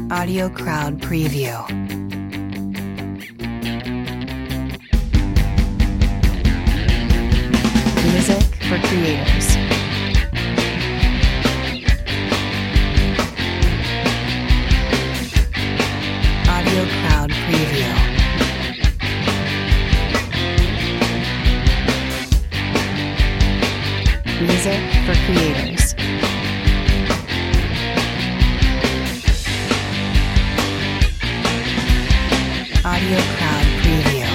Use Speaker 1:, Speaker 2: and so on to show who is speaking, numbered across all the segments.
Speaker 1: Audio Crowd Preview. Music for creators. Audio Crowd Preview. Music for creators. Audio Crowd Preview.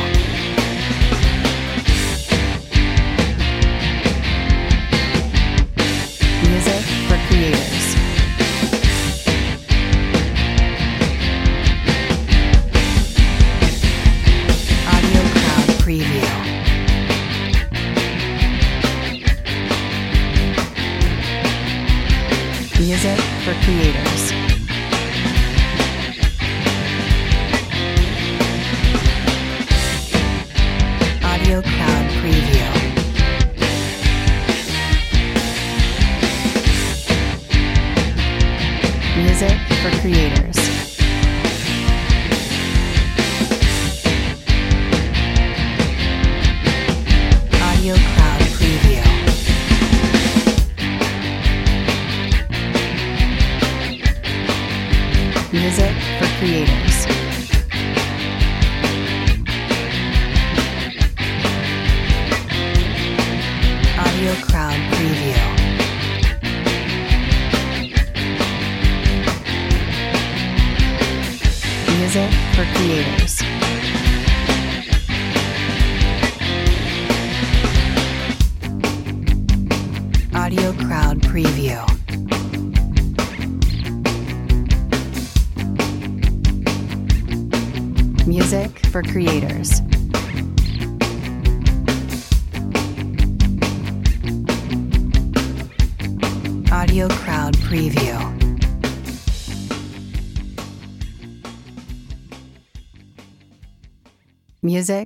Speaker 1: Music for creators. Audio Crowd Preview. Music for creators. Audio Crowd Preview. Music for creators. Audio Crowd Preview. Music for creators. Audio Crowd Preview. Music for creators. Audio Crowd Preview. Music for creators. Audio Crowd Preview. Music